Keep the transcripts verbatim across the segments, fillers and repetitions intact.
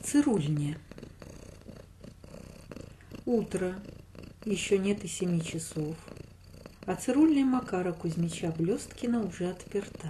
цирульня. Утро, еще нет и семи часов, а цирульня Макара Кузьмича Блесткина уже отперта.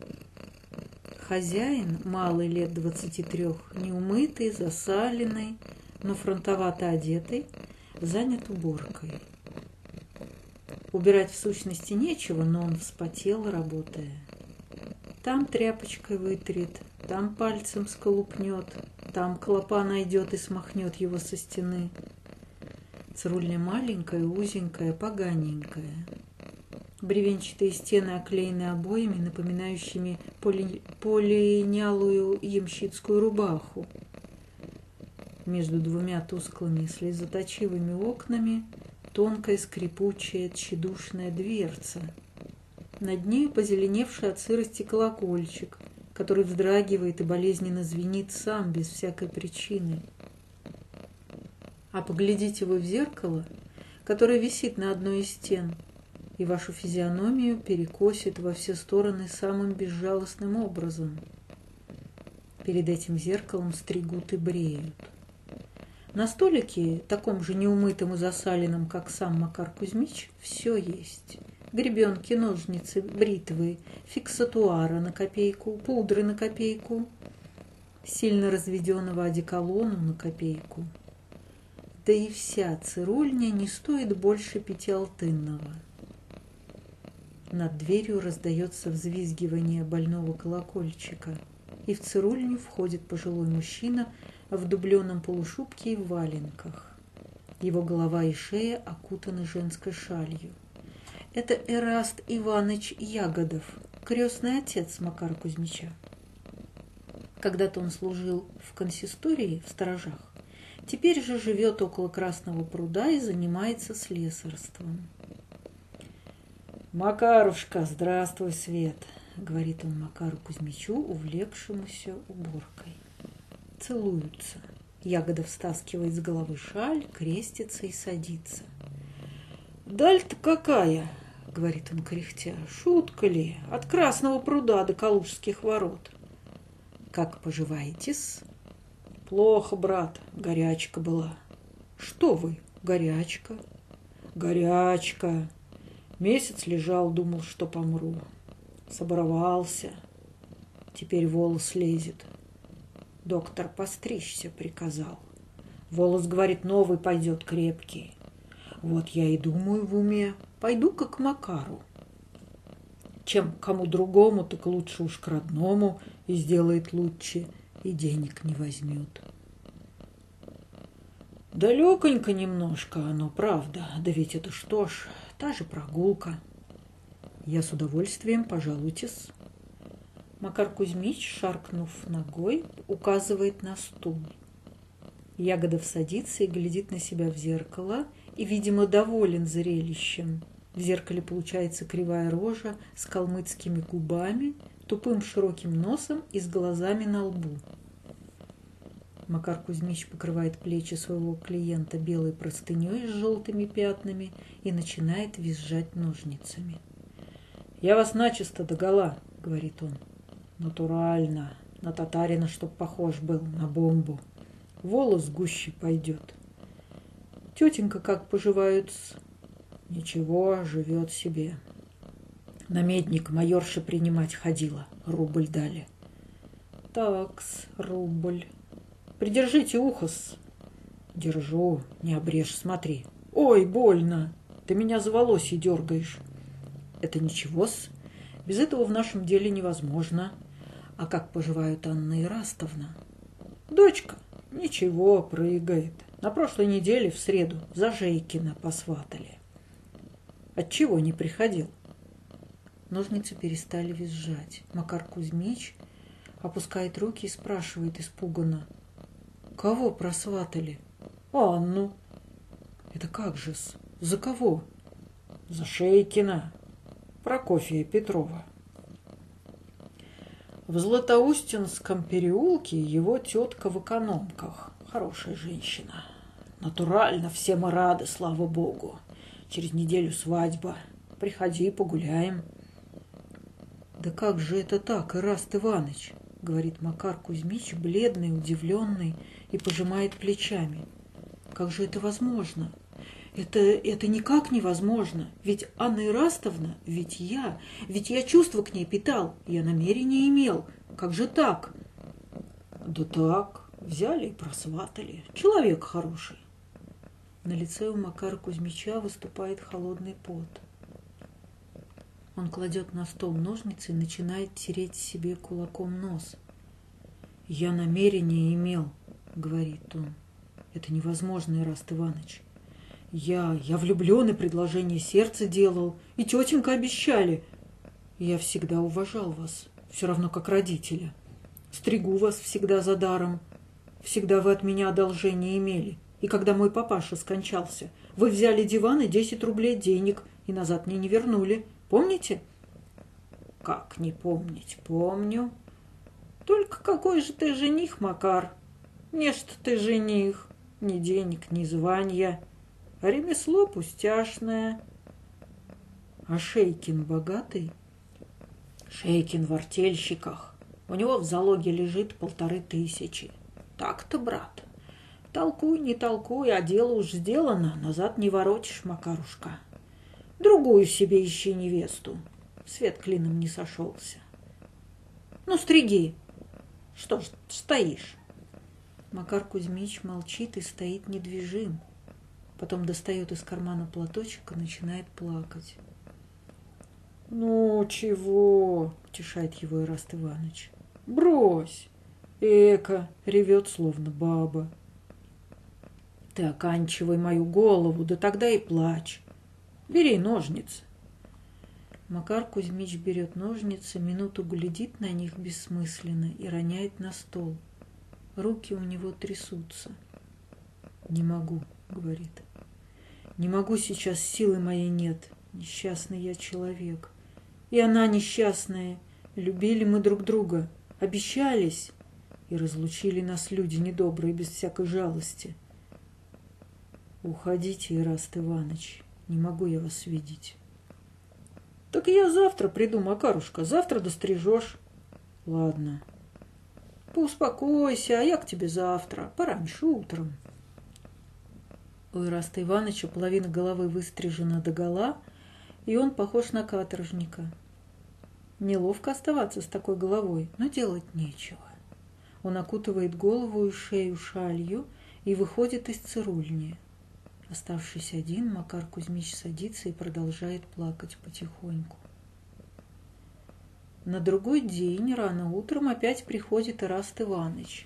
Хозяин, малый лет двадцати трех, неумытый, засаленный, но фронтовато одетый, занят уборкой. Убирать в сущности нечего, но он вспотел, работая. Там тряпочкой вытрет, там пальцем сколупнет, там клопа найдет и смахнет его со стены. Цирульня маленькая, узенькая, поганенькая. Бревенчатые стены оклеены обоями, напоминающими поли... полинялую ямщицкую рубаху. Между двумя тусклыми слезоточивыми окнами тонкая скрипучая тщедушная дверца. Над ней позеленевший от сырости колокольчик, который вздрагивает и болезненно звенит сам, без всякой причины. А поглядите вы в зеркало, которое висит на одной из стен, и вашу физиономию перекосит во все стороны самым безжалостным образом. Перед этим зеркалом стригут и бреют. На столике, таком же неумытом и засаленном, как сам Макар Кузьмич, все есть. Гребенки, ножницы, бритвы, фиксатуара на копейку, пудры на копейку, сильно разведенного одеколону на копейку. Да и вся цирульня не стоит больше пятиалтынного. Над дверью раздается взвизгивание больного колокольчика, и в цирульню входит пожилой мужчина в дубленом полушубке и в валенках. Его голова и шея окутаны женской шалью. Это Эраст Иваныч Ягодов, крестный отец Макара Кузьмича. Когда-то он служил в консистории в сторожах, теперь же живет около Красного пруда и занимается слесарством. «Макарушка, здравствуй, Свет!» — говорит он Макару Кузьмичу, увлекшемуся уборкой. Целуются. Ягодов стаскивает с головы шаль, крестится и садится. «Даль-то какая!» — говорит он кряхтя. «Шутка ли? От Красного пруда до Калужских ворот». «Как поживаете-с?» «Плохо, брат, горячка была». «Что вы, горячка?» «Горячка. Месяц лежал, думал, что помру. Соборовался. Теперь волос лезет. Доктор постричься приказал. Волос, говорит, новый пойдет, крепкий. Вот я и думаю в уме, пойду-ка к Макару. Чем кому другому, так лучше уж к родному, и сделает лучше, и денег не возьмет. Далеконько немножко оно, правда, да ведь это что ж, та же прогулка. Я с удовольствием, пожалуйтесь. Макар Кузьмич, шаркнув ногой, указывает на стул. Ягодов садится и глядит на себя в зеркало, и, видимо, доволен зрелищем. В зеркале получается кривая рожа с калмыцкими губами, тупым широким носом и с глазами на лбу. Макар Кузьмич покрывает плечи своего клиента белой простыней с желтыми пятнами и начинает визжать ножницами. «Я вас начисто догола», — говорит он. «Натурально, на татарина, чтоб похож был, на бомбу. Волос гуще пойдет. Тетенька как поживают? Ничего, живет себе. На медник майорша принимать ходила, рубль дали». «Такс, рубль. Придержите ухо-с». «Держу, не обрежь, смотри». «Ой, больно, ты меня за волосье дергаешь». «Это ничего-с, без этого в нашем деле невозможно. А как поживают Анна Ирастовна?» «Дочка, ничего, прыгает. На прошлой неделе в среду за Жейкина посватали». «Отчего не приходил?» Ножницы перестали визжать. Макар Кузьмич опускает руки и спрашивает испуганно: «Кого просватали?» «Анну». «Это как же-с? За кого?» «За Шейкина, Прокофия Петрова». В Златоустинском переулке его тетка в экономках. Хорошая женщина. Натурально, все мы рады, слава богу. Через неделю свадьба. Приходи, погуляем. Да как же это так, Ираст Иваныч? — говорит Макар Кузьмич, бледный, удивленный, и пожимает плечами. «Как же это возможно? Это, это никак невозможно. Ведь Анна Ирастовна, ведь я, ведь я чувства к ней питал, я намерения имел. Как же так?» «Да так, взяли и просватали. Человек хороший». На лице у Макара Кузьмича выступает холодный пот. Он кладет на стол ножницы и начинает тереть себе кулаком нос. «Я намерение имел», — говорит он. «Это невозможно, Ираст Иваныч. Я, я влюблен и предложение сердца делал, и тетенька обещали. Я всегда уважал вас, все равно как родителя. Стригу вас всегда за даром. Всегда вы от меня одолжение имели. И когда мой папаша скончался, вы взяли диван и десять рублей денег и назад мне не вернули. Помните?» «Как не помнить? Помню. Только какой же ты жених, Макар? Не что ты жених, ни денег, ни звания, а ремесло пустяшное». «А Шейкин богатый?» «Шейкин в артельщиках. У него в залоге лежит полторы тысячи. Так-то, брат. Толкуй, не толкуй, а дело уж сделано, назад не воротишь, Макарушка. Другую себе ищи невесту. Свет клином не сошелся. Ну, стриги. Что ж стоишь?» Макар Кузьмич молчит и стоит недвижим. Потом достает из кармана платочек и начинает плакать. «Ну, чего?» — утешает его Ираст Иваныч. «Брось! Эка!» — ревет, словно баба. «Ты оканчивай мою голову, да тогда и плачь. Бери ножницы». Макар Кузьмич берет ножницы, минуту глядит на них бессмысленно и роняет на стол. Руки у него трясутся. «Не могу», — говорит. «Не могу сейчас, силы моей нет. Несчастный я человек. И она несчастная. Любили мы друг друга, обещались, и разлучили нас люди недобрые без всякой жалости. Уходите, Ираст Иваныч, не могу я вас видеть». «Так я завтра приду, Макарушка, завтра дострижешь». «Ладно. Поуспокойся, а я к тебе завтра, пораньше утром». У Ираста Иваныча половина головы выстрижена догола, и он похож на каторжника. Неловко оставаться с такой головой, но делать нечего. Он окутывает голову и шею шалью и выходит из цирульни. Оставшись один, Макар Кузьмич садится и продолжает плакать потихоньку. На другой день рано утром опять приходит Ираст Иваныч.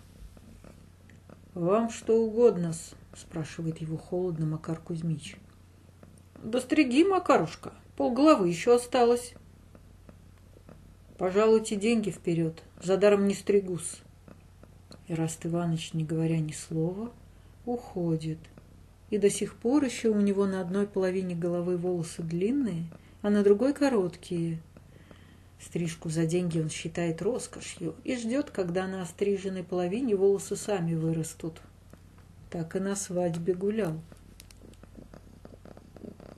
«Вам что угодно-с?» — спрашивает его холодно Макар Кузьмич. «Да стриги, Макарушка, полголовы еще осталось». «Пожалуйте деньги вперед, за даром не стригусь». Ираст Иваныч, не говоря ни слова, уходит. И до сих пор еще у него на одной половине головы волосы длинные, а на другой короткие. Стрижку за деньги он считает роскошью и ждет, когда на остриженной половине волосы сами вырастут. Так и на свадьбе гулял.